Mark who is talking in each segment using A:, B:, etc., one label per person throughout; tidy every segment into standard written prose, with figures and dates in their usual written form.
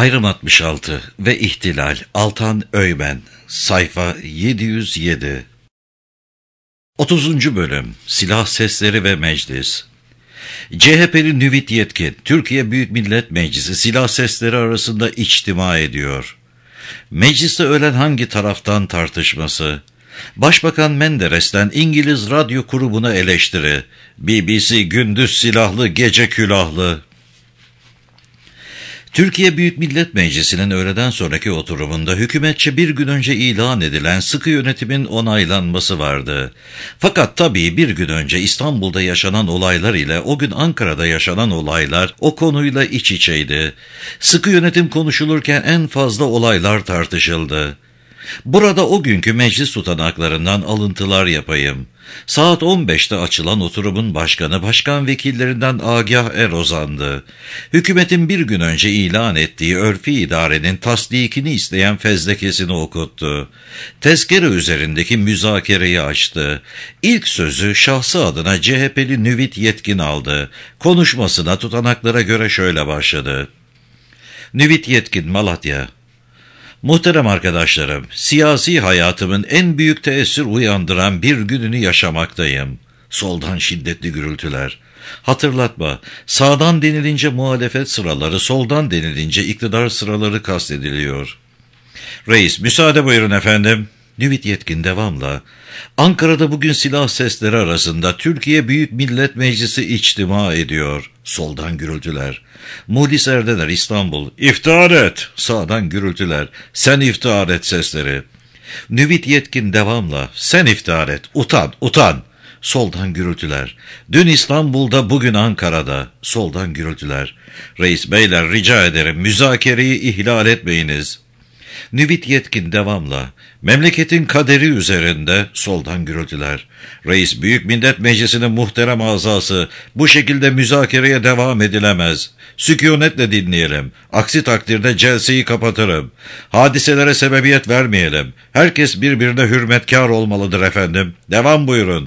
A: Ayrım 66 ve İhtilal Altan Öymen Sayfa 707 30. Bölüm Silah Sesleri ve Meclis. CHP'li Nüvit Yetkin, Türkiye Büyük Millet Meclisi silah sesleri arasında içtima ediyor. Mecliste ölen hangi taraftan tartışması? Başbakan Menderes'ten İngiliz radyo grubuna eleştiri. BBC gündüz silahlı, gece külahlı. Türkiye Büyük Millet Meclisi'nin öğleden sonraki oturumunda hükümetçe bir gün önce ilan edilen sıkı yönetimin onaylanması vardı. Fakat tabii bir gün önce İstanbul'da yaşanan olaylar ile o gün Ankara'da yaşanan olaylar o konuyla iç içeydi. Sıkı yönetim konuşulurken en fazla olaylar tartışıldı. Burada o günkü meclis tutanaklarından alıntılar yapayım. Saat 15'te açılan oturumun başkanı başkan vekillerinden Agah Erozan'dı. Hükümetin bir gün önce ilan ettiği örfi idarenin tasdikini isteyen fezlekesini okuttu. Tezkere üzerindeki müzakereyi açtı. İlk sözü şahsı adına CHP'li Nüvit Yetkin aldı. Konuşmasına tutanaklara göre şöyle başladı. Nüvit Yetkin, Malatya. Muhterem arkadaşlarım, siyasi hayatımın en büyük teessür uyandıran bir gününü yaşamaktayım. Soldan şiddetli gürültüler. Hatırlatma, sağdan denilince muhalefet sıraları, soldan denilince iktidar sıraları kastediliyor. Reis, müsaade buyurun efendim. Nüvit Yetkin devamla. Ankara'da bugün silah sesleri arasında Türkiye Büyük Millet Meclisi içtima ediyor. Soldan gürültüler. Muhlis Erdener, İstanbul. İftihar et. Sağdan gürültüler. Sen iftihar et sesleri. Nüvit Yetkin devamla. Sen iftihar et. Utan, utan. Soldan gürültüler. Dün İstanbul'da, bugün Ankara'da. Soldan gürültüler. Reis beyler, rica ederim müzakereyi ihlal etmeyiniz. Nüvit Yetkin devamla. Memleketin kaderi üzerinde. Soldan gürültüler. Reis, Büyük Millet Meclisi'nin muhterem azası, bu şekilde müzakereye devam edilemez. Sükunetle dinleyelim. Aksi takdirde celseyi kapatırım. Hadiselere sebebiyet vermeyelim. Herkes birbirine hürmetkar olmalıdır efendim. Devam buyurun.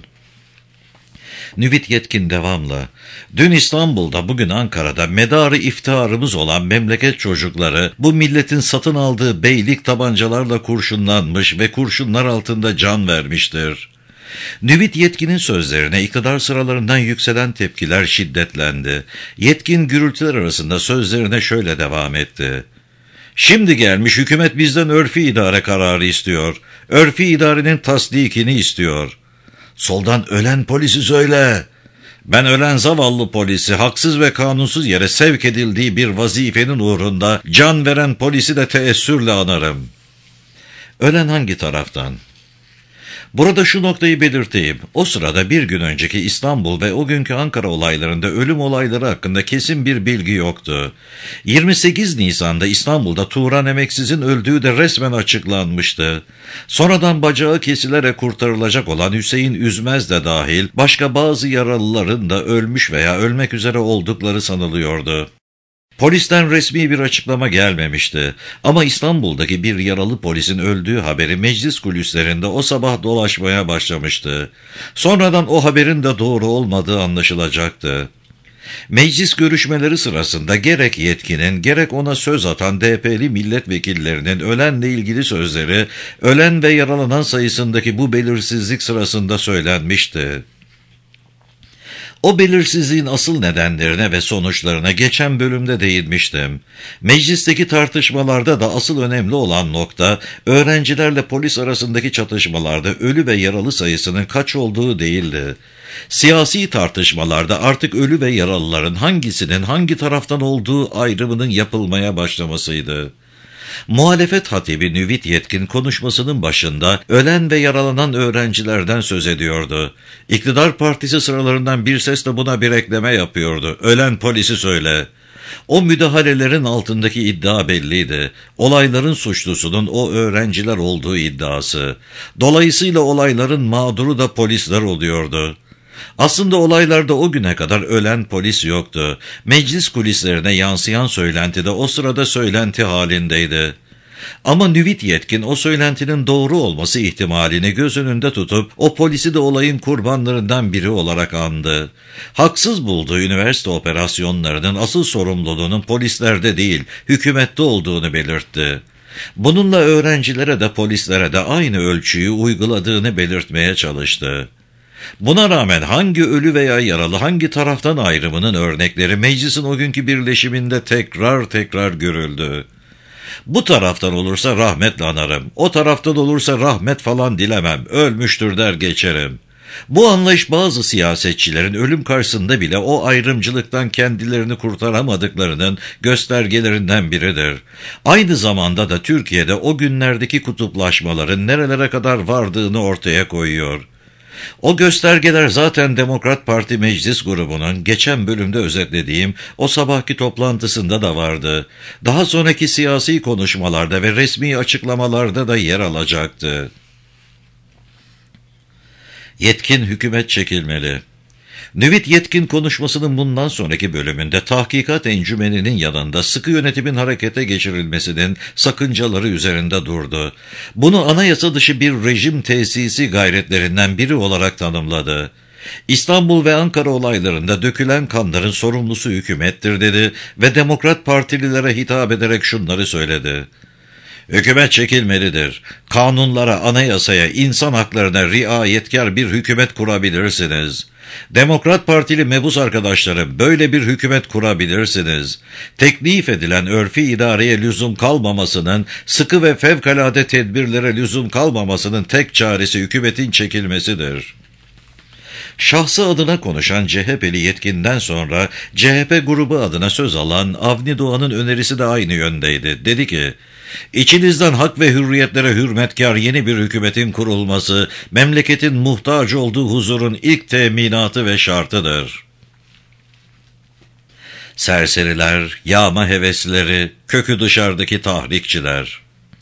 A: Nüvit Yetkin devamla. Dün İstanbul'da, bugün Ankara'da medarı iftiharımız olan memleket çocukları bu milletin satın aldığı beylik tabancalarla kurşunlanmış ve kurşunlar altında can vermiştir. Nüvit Yetkin'in sözlerine iktidar sıralarından yükselen tepkiler şiddetlendi. Yetkin gürültüler arasında sözlerine şöyle devam etti. Şimdi gelmiş hükümet bizden örfi idare kararı istiyor. Örfi idarenin tasdikini istiyor. Soldan ölen polisi söyle. Ben ölen zavallı polisi haksız ve kanunsuz yere sevk edildiği bir vazifenin uğrunda can veren polisi de teessürle anarım. Ölen hangi taraftan? Burada şu noktayı belirteyim. O sırada bir gün önceki İstanbul ve o günkü Ankara olaylarında ölüm olayları hakkında kesin bir bilgi yoktu. 28 Nisan'da İstanbul'da Turan Emeksiz'in öldüğü de resmen açıklanmıştı. Sonradan bacağı kesilerek kurtarılacak olan Hüseyin Üzmez de dahil başka bazı yaralıların da ölmüş veya ölmek üzere oldukları sanılıyordu. Polisten resmi bir açıklama gelmemişti ama İstanbul'daki bir yaralı polisin öldüğü haberi meclis kulislerinde o sabah dolaşmaya başlamıştı. Sonradan o haberin de doğru olmadığı anlaşılacaktı. Meclis görüşmeleri sırasında gerek Yetkin'in gerek ona söz atan DP'li milletvekillerinin ölenle ilgili sözleri ölen ve yaralanan sayısındaki bu belirsizlik sırasında söylenmişti. O belirsizliğin asıl nedenlerine ve sonuçlarına geçen bölümde değinmiştim. Meclisteki tartışmalarda da asıl önemli olan nokta, öğrencilerle polis arasındaki çatışmalarda ölü ve yaralı sayısının kaç olduğu değildi. Siyasi tartışmalarda artık ölü ve yaralıların hangisinin hangi taraftan olduğu ayrımının yapılmaya başlamasıydı. Muhalefet hatibi Nüvit Yetkin konuşmasının başında ölen ve yaralanan öğrencilerden söz ediyordu. İktidar partisi sıralarından bir sesle buna bir ekleme yapıyordu. Ölen polisi söyle. O müdahalelerin altındaki iddia belliydi. Olayların suçlusunun o öğrenciler olduğu iddiası. Dolayısıyla olayların mağduru da polisler oluyordu. Aslında olaylarda o güne kadar ölen polis yoktu. Meclis kulislerine yansıyan söylenti de o sırada söylenti halindeydi. Ama Nüvit Yetkin o söylentinin doğru olması ihtimalini göz önünde tutup o polisi de olayın kurbanlarından biri olarak andı. Haksız bulduğu üniversite operasyonlarının asıl sorumluluğunun polislerde değil, hükümette olduğunu belirtti. Bununla öğrencilere de polislere de aynı ölçüyü uyguladığını belirtmeye çalıştı. Buna rağmen hangi ölü veya yaralı, hangi taraftan ayrımının örnekleri meclisin o günkü birleşiminde tekrar tekrar görüldü. Bu taraftan olursa rahmetle anarım, o taraftan olursa rahmet falan dilemem, ölmüştür der geçerim. Bu anlayış bazı siyasetçilerin ölüm karşısında bile o ayrımcılıktan kendilerini kurtaramadıklarının göstergelerinden biridir. Aynı zamanda da Türkiye'de o günlerdeki kutuplaşmaların nerelere kadar vardığını ortaya koyuyor. O göstergeler zaten Demokrat Parti Meclis grubunun geçen bölümde özetlediğim o sabahki toplantısında da vardı. Daha sonraki siyasi konuşmalarda ve resmi açıklamalarda da yer alacaktı. Yetkin hükümet çekilmeli. Nüvit Yetkin konuşmasının bundan sonraki bölümünde tahkikat encümeninin yanında sıkı yönetimin harekete geçirilmesinin sakıncaları üzerinde durdu. Bunu anayasa dışı bir rejim tesisi gayretlerinden biri olarak tanımladı. İstanbul ve Ankara olaylarında dökülen kanların sorumlusu hükümettir dedi ve Demokrat Partililere hitap ederek şunları söyledi. Hükümet çekilmelidir. Kanunlara, anayasaya, insan haklarına riayetkar bir hükümet kurabilirsiniz. Demokrat Partili mebus arkadaşlarım, böyle bir hükümet kurabilirsiniz. Teklif edilen örfi idareye lüzum kalmamasının, sıkı ve fevkalade tedbirlere lüzum kalmamasının tek çaresi hükümetin çekilmesidir. Şahsı adına konuşan CHP'li Yetkin'den sonra CHP grubu adına söz alan Avni Doğan'ın önerisi de aynı yöndeydi. Dedi ki, İçinizden hak ve hürriyetlere hürmetkar yeni bir hükümetin kurulması, memleketin muhtaç olduğu huzurun ilk teminatı ve şartıdır. Serseriler, yağma hevesleri, kökü dışarıdaki tahrikçiler.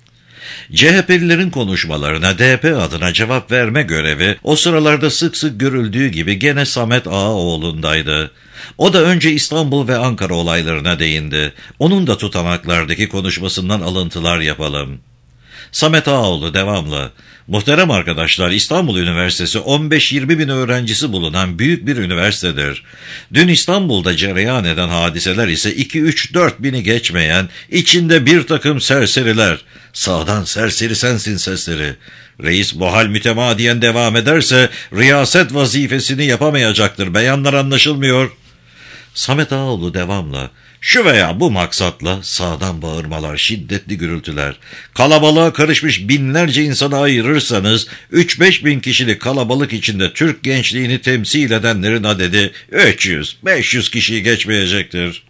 A: CHP'lilerin konuşmalarına DP adına cevap verme görevi o sıralarda sık sık görüldüğü gibi gene Samet Ağaoğlu'ndaydı. O da önce İstanbul ve Ankara olaylarına değindi. Onun da tutanaklardaki konuşmasından alıntılar yapalım. Samet Ağaoğlu devamlı. Muhterem arkadaşlar, İstanbul Üniversitesi 15-20 bin öğrencisi bulunan büyük bir üniversitedir. Dün İstanbul'da cereyan eden hadiseler ise 2-3-4 bini geçmeyen, içinde bir takım serseriler. Sağdan serseri sensin sesleri. Reis bu hal mütemadiyen devam ederse riyaset vazifesini yapamayacaktır. Beyanlar anlaşılmıyor. Samet Ağaoğlu devamla. Şu veya bu maksatla sağdan bağırmalar, şiddetli gürültüler. Kalabalığa karışmış binlerce insanı ayırırsanız 3-5 bin kişilik kalabalık içinde Türk gençliğini temsil edenlerin adedi 300-500 kişiyi geçmeyecektir.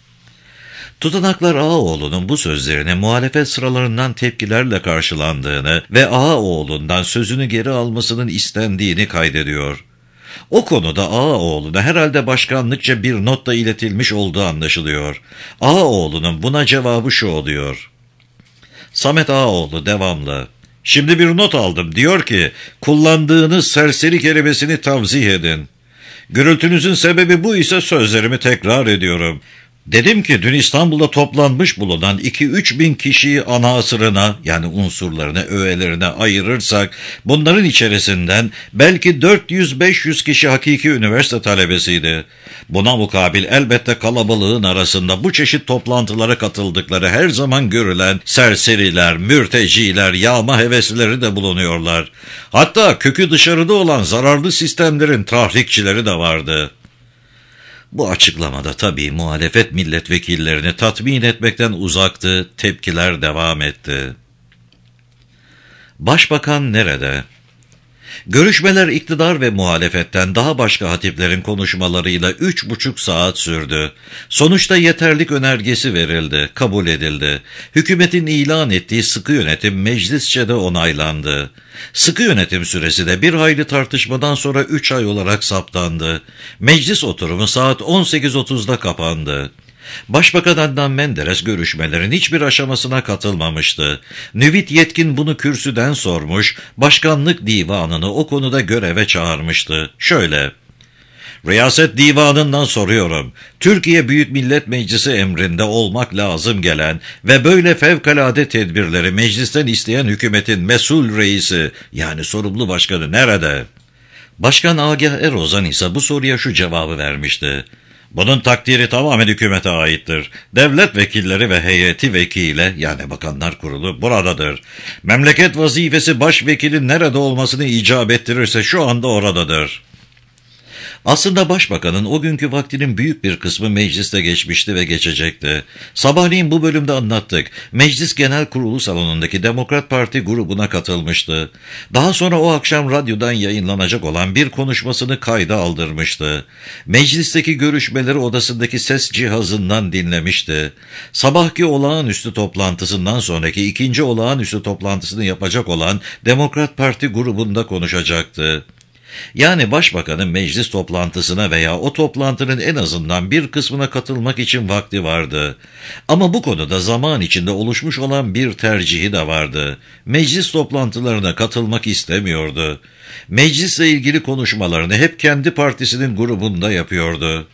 A: Tutanaklar Ağaoğlu'nun bu sözlerine muhalefet sıralarından tepkilerle karşılandığını ve Ağaoğlu'ndan sözünü geri almasının istendiğini kaydediyor. O konuda Ağaoğlu'na herhalde başkanlıkça bir not da iletilmiş olduğu anlaşılıyor. Ağaoğlu'nun buna cevabı şu oluyor. Samet Ağaoğlu devamlı. Şimdi bir not aldım. Diyor ki, kullandığınız serseri kelimesini tavzih edin. Gürültünüzün sebebi bu ise sözlerimi tekrar ediyorum. Dedim ki dün İstanbul'da toplanmış bulunan 2-3 bin kişiyi ana asırına, yani unsurlarına, öğelerine ayırırsak bunların içerisinden belki 400-500 kişi hakiki üniversite talebesiydi. Buna mukabil elbette kalabalığın arasında bu çeşit toplantılara katıldıkları her zaman görülen serseriler, mürteciler, yağma heveslileri de bulunuyorlar. Hatta kökü dışarıda olan zararlı sistemlerin tahrikçileri de vardı. Bu açıklamada tabii muhalefet milletvekillerini tatmin etmekten uzaktı, tepkiler devam etti. Başbakan nerede? Görüşmeler iktidar ve muhalefetten daha başka hatiplerin konuşmalarıyla 3,5 saat sürdü. Sonuçta yeterlik önergesi verildi, kabul edildi. Hükümetin ilan ettiği sıkı yönetim meclisçe de onaylandı. Sıkı yönetim süresi de bir hayli tartışmadan sonra 3 ay olarak saptandı. Meclis oturumu saat 18.30'da kapandı. Başbakan Adnan Menderes görüşmelerin hiçbir aşamasına katılmamıştı. Nüvit Yetkin bunu kürsüden sormuş, başkanlık divanını o konuda göreve çağırmıştı. Şöyle, Riyaset Divanı'ndan soruyorum. Türkiye Büyük Millet Meclisi emrinde olmak lazım gelen ve böyle fevkalade tedbirleri meclisten isteyen hükümetin mesul reisi, yani sorumlu başkanı nerede? Başkan Agah Erozan ise bu soruya şu cevabı vermişti. Bunun takdiri tamamen hükümete aittir. Devlet vekilleri ve heyeti vekile, yani Bakanlar Kurulu, buradadır. Memleket vazifesi başvekilin nerede olmasını icap ettirirse şu anda oradadır. Aslında başbakanın o günkü vaktinin büyük bir kısmı mecliste geçmişti ve geçecekti. Sabahleyin bu bölümde anlattık. Meclis Genel Kurulu salonundaki Demokrat Parti grubuna katılmıştı. Daha sonra o akşam radyodan yayınlanacak olan bir konuşmasını kayda aldırmıştı. Meclisteki görüşmeleri odasındaki ses cihazından dinlemişti. Sabahki olağanüstü toplantısından sonraki ikinci olağanüstü toplantısını yapacak olan Demokrat Parti grubunda konuşacaktı. Yani başbakanın meclis toplantısına veya o toplantının en azından bir kısmına katılmak için vakti vardı. Ama bu konuda zaman içinde oluşmuş olan bir tercihi de vardı. Meclis toplantılarına katılmak istemiyordu. Meclisle ilgili konuşmalarını hep kendi partisinin grubunda yapıyordu.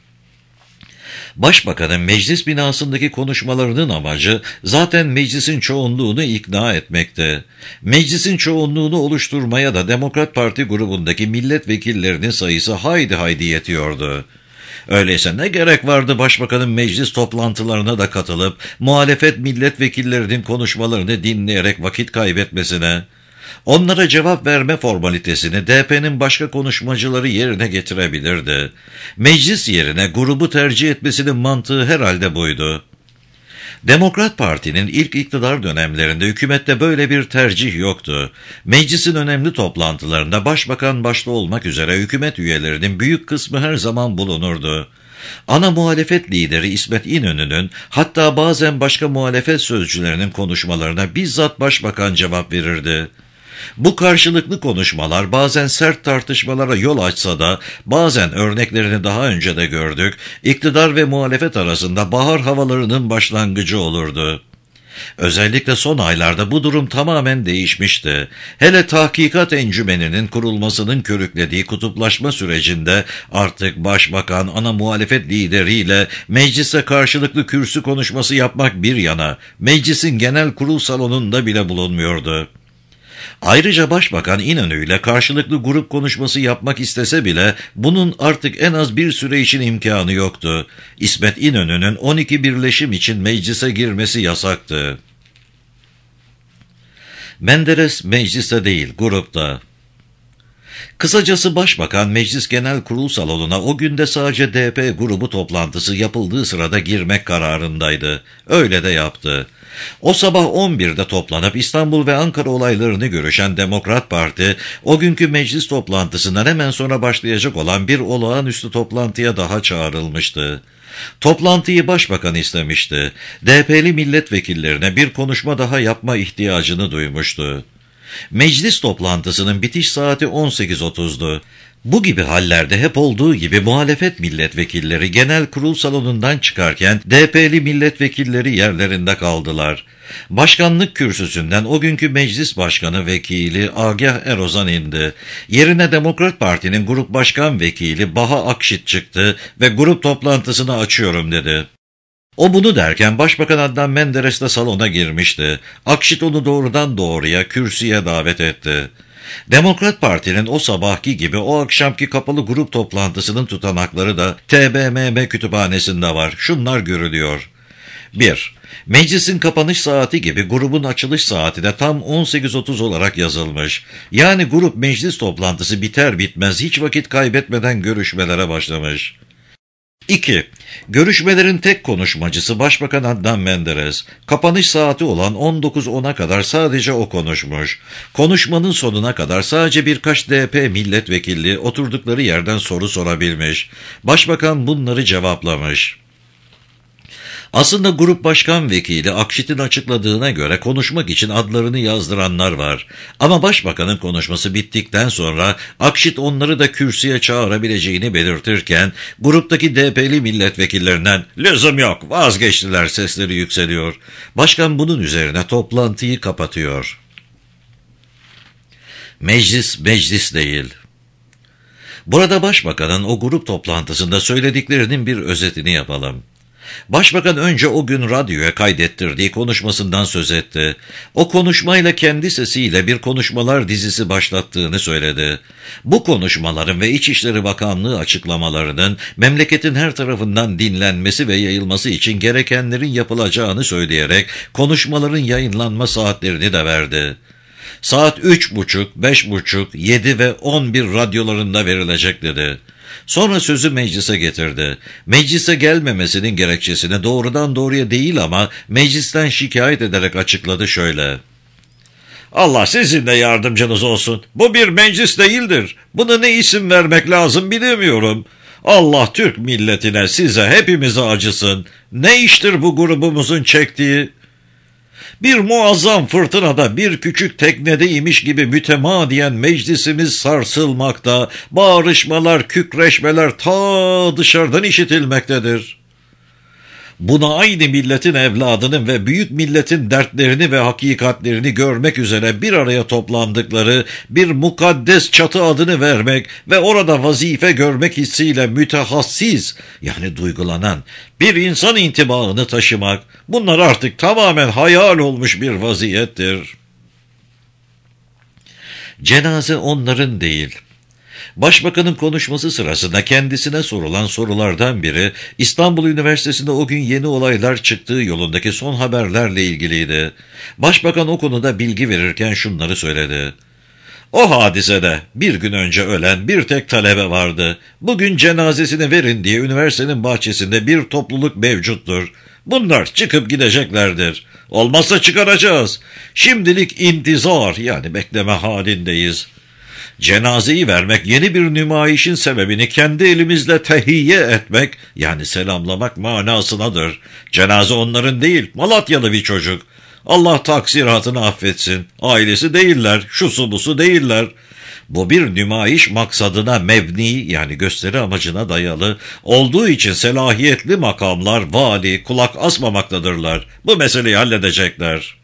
A: Başbakanın meclis binasındaki konuşmalarının amacı zaten meclisin çoğunluğunu ikna etmekti. Meclisin çoğunluğunu oluşturmaya da Demokrat Parti grubundaki milletvekillerinin sayısı haydi haydi yetiyordu. Öyleyse ne gerek vardı başbakanın meclis toplantılarına da katılıp muhalefet milletvekillerinin konuşmalarını dinleyerek vakit kaybetmesine? Onlara cevap verme formalitesini DP'nin başka konuşmacıları yerine getirebilirdi. Meclis yerine grubu tercih etmesinin mantığı herhalde buydu. Demokrat Parti'nin ilk iktidar dönemlerinde hükümette böyle bir tercih yoktu. Meclisin önemli toplantılarında başbakan başta olmak üzere hükümet üyelerinin büyük kısmı her zaman bulunurdu. Ana muhalefet lideri İsmet İnönü'nün, hatta bazen başka muhalefet sözcülerinin konuşmalarına bizzat başbakan cevap verirdi. Bu karşılıklı konuşmalar bazen sert tartışmalara yol açsa da bazen örneklerini daha önce de gördük, iktidar ve muhalefet arasında bahar havalarının başlangıcı olurdu. Özellikle son aylarda bu durum tamamen değişmişti. Hele tahkikat encümeninin kurulmasının körüklediği kutuplaşma sürecinde artık başbakan ana muhalefet lideriyle meclise karşılıklı kürsü konuşması yapmak bir yana, meclisin genel kurul salonunda bile bulunmuyordu. Ayrıca Başbakan İnönü ile karşılıklı grup konuşması yapmak istese bile bunun artık en az bir süre için imkanı yoktu. İsmet İnönü'nün 12 birleşim için meclise girmesi yasaktı. Menderes mecliste değil, grupta. Kısacası Başbakan Meclis Genel Kurul salonuna o günde sadece DP grubu toplantısı yapıldığı sırada girmek kararındaydı. Öyle de yaptı. O sabah 11'de toplanıp İstanbul ve Ankara olaylarını görüşen Demokrat Parti, o günkü meclis toplantısından hemen sonra başlayacak olan bir olağanüstü toplantıya daha çağrılmıştı. Toplantıyı başbakan istemişti. DP'li milletvekillerine bir konuşma daha yapma ihtiyacını duymuştu. Meclis toplantısının bitiş saati 18.30'du. Bu gibi hallerde hep olduğu gibi muhalefet milletvekilleri genel kurul salonundan çıkarken DP'li milletvekilleri yerlerinde kaldılar. Başkanlık kürsüsünden o günkü meclis başkanı vekili Agah Erozan indi. Yerine Demokrat Parti'nin grup başkan vekili Baha Akşit çıktı ve grup toplantısını açıyorum dedi. O bunu derken Başbakan Adnan Menderes de salona girmişti. Akşit onu doğrudan doğruya kürsüye davet etti. Demokrat Parti'nin o sabahki gibi o akşamki kapalı grup toplantısının tutanakları da TBMM kütüphanesinde var. Şunlar görülüyor. 1. Meclisin kapanış saati gibi grubun açılış saati de tam 18.30 olarak yazılmış. Yani grup meclis toplantısı biter bitmez hiç vakit kaybetmeden görüşmelere başlamış. 2. Görüşmelerin tek konuşmacısı Başbakan Adnan Menderes. Kapanış saati olan 19.10'a kadar sadece o konuşmuş. Konuşmanın sonuna kadar sadece birkaç DP milletvekili oturdukları yerden soru sorabilmiş. Başbakan bunları cevaplamış. Aslında grup başkan vekili Akşit'in açıkladığına göre konuşmak için adlarını yazdıranlar var. Ama başbakanın konuşması bittikten sonra Akşit onları da kürsüye çağırabileceğini belirtirken gruptaki DP'li milletvekillerinden "Lüzum yok, vazgeçtiler" sesleri yükseliyor. Başkan bunun üzerine toplantıyı kapatıyor. Meclis değil. Burada Başbakan'ın o grup toplantısında söylediklerinin bir özetini yapalım. Başbakan önce o gün radyoya kaydettirdiği konuşmasından söz etti. O konuşmayla kendi sesiyle bir konuşmalar dizisi başlattığını söyledi. Bu konuşmaların ve İçişleri Bakanlığı açıklamalarının memleketin her tarafından dinlenmesi ve yayılması için gerekenlerin yapılacağını söyleyerek konuşmaların yayınlanma saatlerini de verdi. Saat 3.30, 5.30, 7 ve 11 radyolarında verilecek dedi. Sonra sözü meclise getirdi. Meclise gelmemesinin gerekçesini doğrudan doğruya değil ama meclisten şikayet ederek açıkladı şöyle. Allah sizin de yardımcınız olsun. Bu bir meclis değildir. Buna ne isim vermek lazım bilemiyorum. Allah Türk milletine, size, hepimize acısın. Ne iştir bu grubumuzun çektiği? Bir muazzam fırtınada bir küçük teknedeymiş gibi mütemadiyen meclisimiz sarsılmakta, bağırışmalar, kükreşmeler ta dışarıdan işitilmektedir. Buna aynı milletin evladının ve büyük milletin dertlerini ve hakikatlerini görmek üzere bir araya toplandıkları bir mukaddes çatı adını vermek ve orada vazife görmek hissiyle mütehassiz, yani duygulanan bir insan intibağını taşımak, bunlar artık tamamen hayal olmuş bir vaziyettir. Cenaze onların değil. Başbakanın konuşması sırasında kendisine sorulan sorulardan biri, İstanbul Üniversitesi'nde o gün yeni olaylar çıktığı yolundaki son haberlerle ilgiliydi. Başbakan o konuda bilgi verirken şunları söyledi. O hadisede bir gün önce ölen bir tek talebe vardı. Bugün cenazesini verin diye üniversitenin bahçesinde bir topluluk mevcuttur. Bunlar çıkıp gideceklerdir. Olmazsa çıkaracağız. Şimdilik intizar, yani bekleme halindeyiz. Cenazeyi vermek, yeni bir nümayişin sebebini kendi elimizle tehiyye etmek, yani selamlamak manasınadır. Cenaze onların değil, Malatyalı bir çocuk. Allah taksiratını affetsin. Ailesi değiller, şusu busu değiller. Bu bir nümayiş maksadına mebni, yani gösteri amacına dayalı olduğu için selahiyetli makamlar, vali, kulak asmamaktadırlar. Bu meseleyi halledecekler.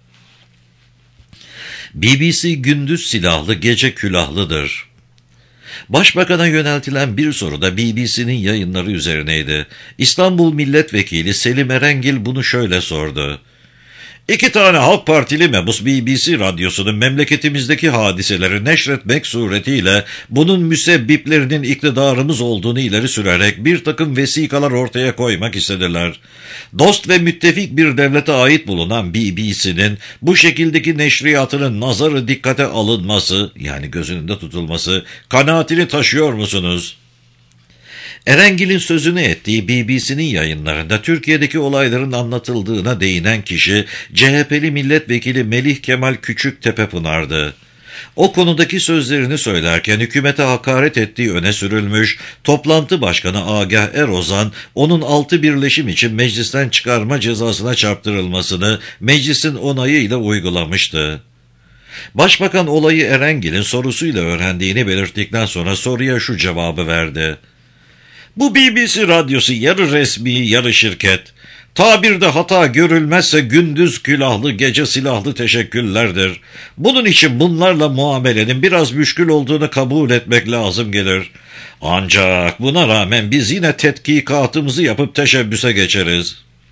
A: BBC gündüz silahlı, gece külahlıdır. Başbakan'a yöneltilen bir soru da BBC'nin yayınları üzerineydi. İstanbul Milletvekili Selim Erengil bunu şöyle sordu. 2 tane Halk Partili mebus BBC radyosunun memleketimizdeki hadiseleri neşretmek suretiyle bunun müsebbiplerinin iktidarımız olduğunu ileri sürerek bir takım vesikalar ortaya koymak istediler. Dost ve müttefik bir devlete ait bulunan BBC'nin bu şekildeki neşriyatının nazarı dikkate alınması, yani göz önünde tutulması kanaatini taşıyor musunuz? Erengil'in sözünü ettiği BBC'nin yayınlarında Türkiye'deki olayların anlatıldığına değinen kişi CHP'li milletvekili Melih Kemal Küçüktepepınar'dı. O konudaki sözlerini söylerken hükümete hakaret ettiği öne sürülmüş, toplantı başkanı Agah Erozan onun 6 birleşim için meclisten çıkarma cezasına çarptırılmasını meclisin onayıyla uygulamıştı. Başbakan olayı Erengil'in sorusuyla öğrendiğini belirttikten sonra soruya şu cevabı verdi. Bu BBC radyosu yarı resmi, yarı şirket. Tabirde hata görülmezse gündüz külahlı, gece silahlı teşekküllerdir. Bunun için bunlarla muamelenin biraz müşkül olduğunu kabul etmek lazım gelir. Ancak buna rağmen biz yine tetkikatımızı yapıp teşebbüse geçeriz.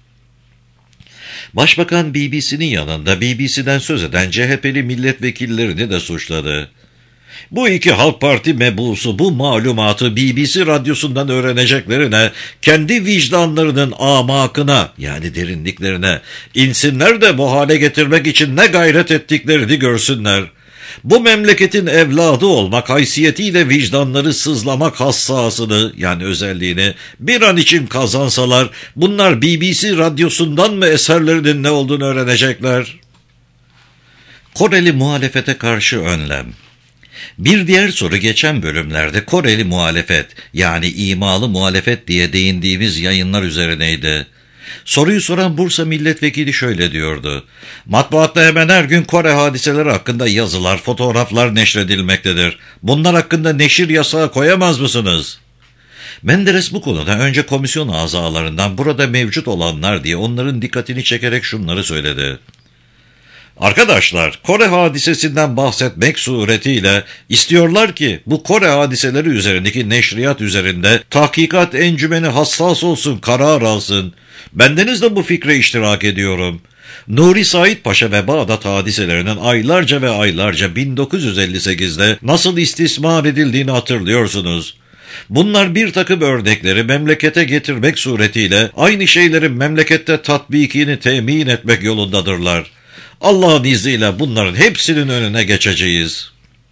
A: Başbakan BBC'nin yanında BBC'den söz eden CHP'li milletvekillerini de suçladı. Bu 2 Halk Parti mebusu bu malumatı BBC radyosundan öğreneceklerine, kendi vicdanlarının amakına, yani derinliklerine insinler de bu hale getirmek için ne gayret ettiklerini görsünler. Bu memleketin evladı olmak haysiyetiyle vicdanları sızlamak hassasını, yani özelliğini bir an için kazansalar, bunlar BBC radyosundan mı eserlerinin ne olduğunu öğrenecekler? Koreli muhalefete karşı önlem. Bir diğer soru geçen bölümlerde Koreli muhalefet, yani imalı muhalefet diye değindiğimiz yayınlar üzerineydi. Soruyu soran Bursa milletvekili şöyle diyordu. Matbaatta hemen her gün Kore hadiseleri hakkında yazılar, fotoğraflar neşredilmektedir. Bunlar hakkında neşir yasağı koyamaz mısınız? Menderes bu konuda önce komisyon azalarından burada mevcut olanlar diye onların dikkatini çekerek şunları söyledi. Arkadaşlar, Kore hadisesinden bahsetmek suretiyle istiyorlar ki bu Kore hadiseleri üzerindeki neşriyat üzerinde tahkikat encümeni hassas olsun, karar alsın. Bendeniz de bu fikre iştirak ediyorum. Nuri Said Paşa ve Bağdat hadiselerinin aylarca ve aylarca 1958'de nasıl istismar edildiğini hatırlıyorsunuz. Bunlar bir takım örnekleri memlekete getirmek suretiyle aynı şeylerin memlekette tatbikini temin etmek yolundadırlar. Allah'ın izniyle bunların hepsinin önüne geçeceğiz.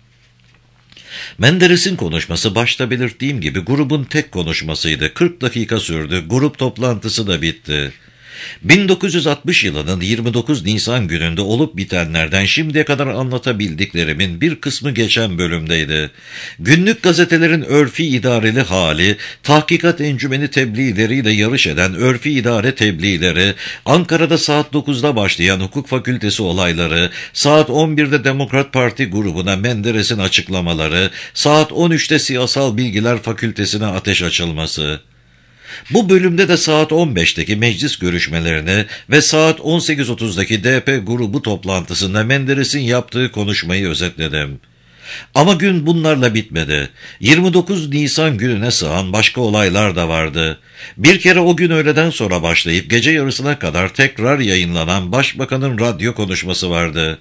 A: Menderes'in konuşması başta belirttiğim gibi grubun tek konuşmasıydı. 40 dakika sürdü. Grup toplantısı da bitti. 1960 yılının 29 Nisan gününde olup bitenlerden şimdiye kadar anlatabildiklerimin bir kısmı geçen bölümdeydi. Günlük gazetelerin örfi idareli hali, tahkikat encümeni tebliğleriyle yarış eden örfi idare tebliğleri, Ankara'da saat 9'da başlayan hukuk fakültesi olayları, saat 11'de Demokrat Parti grubuna Menderes'in açıklamaları, saat 13'te Siyasal Bilgiler Fakültesine ateş açılması. Bu bölümde de saat 15'teki meclis görüşmelerini ve saat 18.30'daki DP grubu toplantısında Menderes'in yaptığı konuşmayı özetledim. Ama gün bunlarla bitmedi. 29 Nisan gününe sığan başka olaylar da vardı. Bir kere o gün öğleden sonra başlayıp gece yarısına kadar tekrar yayınlanan Başbakanın radyo konuşması vardı.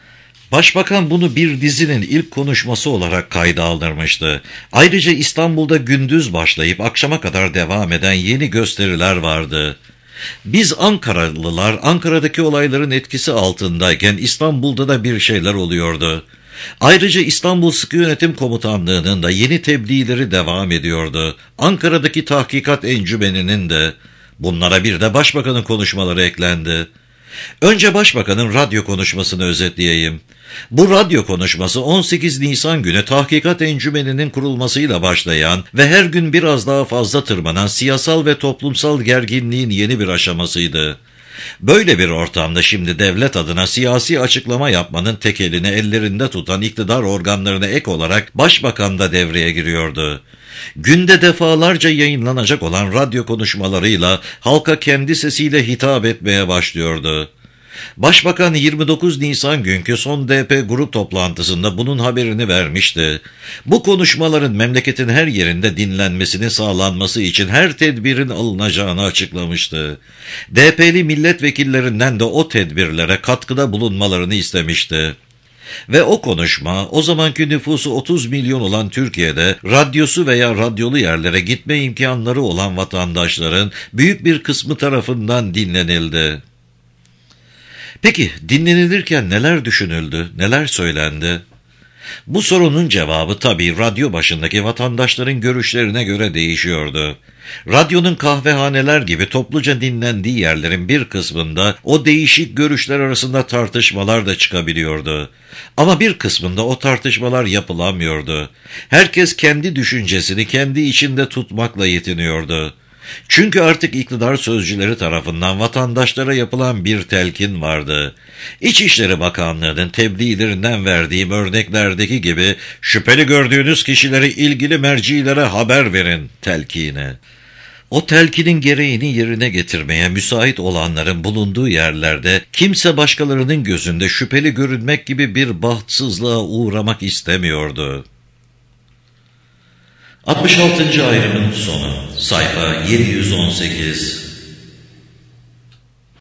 A: Başbakan bunu bir dizinin ilk konuşması olarak kayda aldırmıştı. Ayrıca İstanbul'da gündüz başlayıp akşama kadar devam eden yeni gösteriler vardı. Biz Ankaralılar Ankara'daki olayların etkisi altındayken İstanbul'da da bir şeyler oluyordu. Ayrıca İstanbul Sıkı Yönetim Komutanlığı'nın da yeni tebliğleri devam ediyordu. Ankara'daki tahkikat encümeninin de. Bunlara bir de Başbakanın konuşmaları eklendi. Önce Başbakanın radyo konuşmasını özetleyeyim. Bu radyo konuşması 18 Nisan günü tahkikat encümeninin kurulmasıyla başlayan ve her gün biraz daha fazla tırmanan siyasal ve toplumsal gerginliğin yeni bir aşamasıydı. Böyle bir ortamda şimdi devlet adına siyasi açıklama yapmanın tekelini ellerinde tutan iktidar organlarına ek olarak Başbakan da devreye giriyordu. Günde defalarca yayınlanacak olan radyo konuşmalarıyla halka kendi sesiyle hitap etmeye başlıyordu. Başbakan 29 Nisan günkü son DP grup toplantısında bunun haberini vermişti. Bu konuşmaların memleketin her yerinde dinlenmesinin sağlanması için her tedbirin alınacağını açıklamıştı. DP'li milletvekillerinden de o tedbirlere katkıda bulunmalarını istemişti. Ve o konuşma o zamanki nüfusu 30 milyon olan Türkiye'de radyosu veya radyolu yerlere gitme imkanları olan vatandaşların büyük bir kısmı tarafından dinlenildi. Peki dinlenilirken neler düşünüldü, neler söylendi? Bu sorunun cevabı tabii radyo başındaki vatandaşların görüşlerine göre değişiyordu. Radyonun kahvehaneler gibi topluca dinlendiği yerlerin bir kısmında o değişik görüşler arasında tartışmalar da çıkabiliyordu. Ama bir kısmında o tartışmalar yapılamıyordu. Herkes kendi düşüncesini kendi içinde tutmakla yetiniyordu. Çünkü artık iktidar sözcüleri tarafından vatandaşlara yapılan bir telkin vardı. İçişleri Bakanlığı'nın tebliğlerinden verdiğim örneklerdeki gibi şüpheli gördüğünüz kişileri ilgili mercilere haber verin telkini. O telkinin gereğini yerine getirmeye müsait olanların bulunduğu yerlerde kimse başkalarının gözünde şüpheli görünmek gibi bir bahtsızlığa uğramak istemiyordu. 66. ayrımın sonu, sayfa 718.